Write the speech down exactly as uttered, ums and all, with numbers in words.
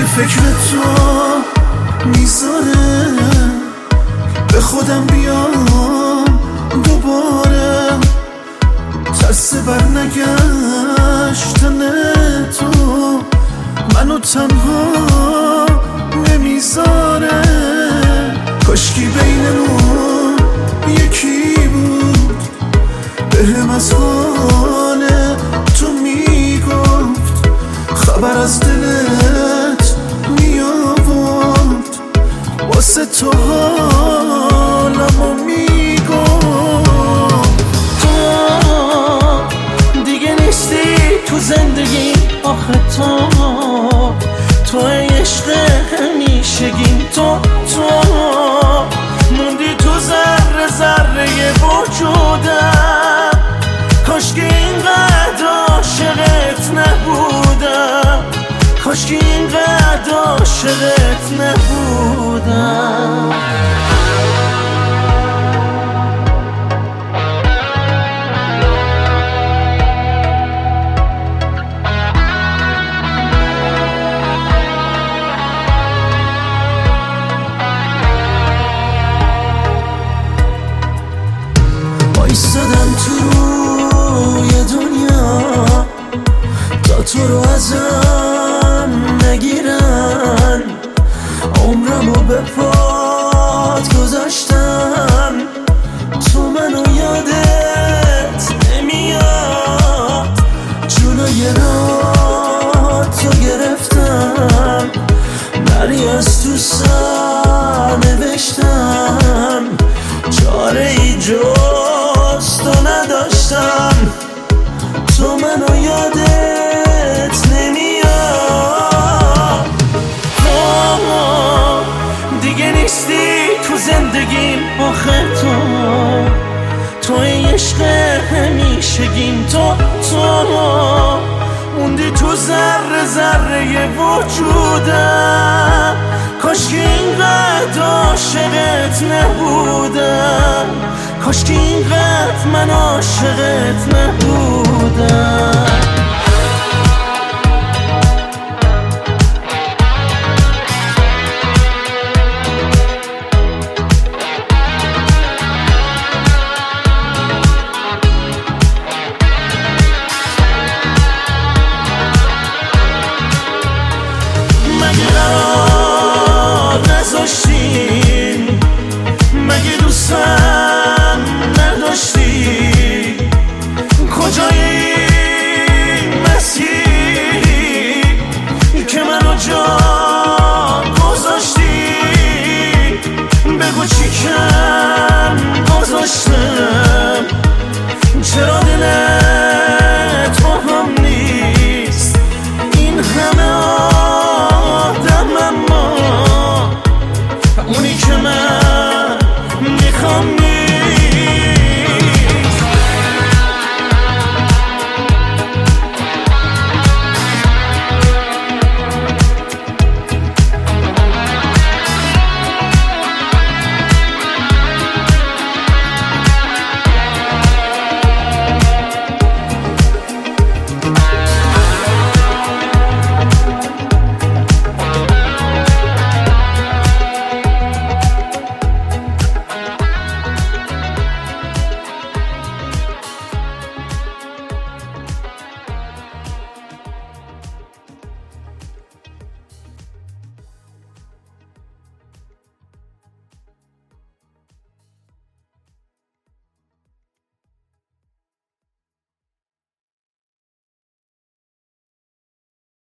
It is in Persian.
فکر تو میذاره به خودم بیام دوباره، ترس بر نگشتن تو منو تنها نمیذاره. کاشکی بینمون یکی بود بهم از حال تو میگفت، خبر از دلت میآورد، واسه تو حالمو میگفت. تو دیگه نیستی تو زندگی، آخه تو تو عشق همیشگیم، تو تو موندی تو ذره ذره وجودم. کاشکی اینقدر عاشقت نبودم، کاشکی اینقدر عاشقت نبودم. ایستادم تو روی دنیا تا تو رو ازم نگیرن، عمرمو به پات گذاشتم، تو منو یادت نمیاد. جلوی راه تو گرفتم، نری از تو سر نوشتم، چاره ای جز تو نداشتم، تو منو یادت نمیاد. تو دیگه نیستی تو زندگیم، آخه تو تو عشق همیشگیم، تو تو موندی تو ذره ذره وجودم. کاشکی اینقدر عاشقت نبودم، کاشکی اینقدر من عاشقت نبودم. مگه قرار نذاشتیم، مگه دوستم نداشتی، کجای این مسیری که منو جا گذاشتی؟ بگو چی کم گذاشتم، چرا دلم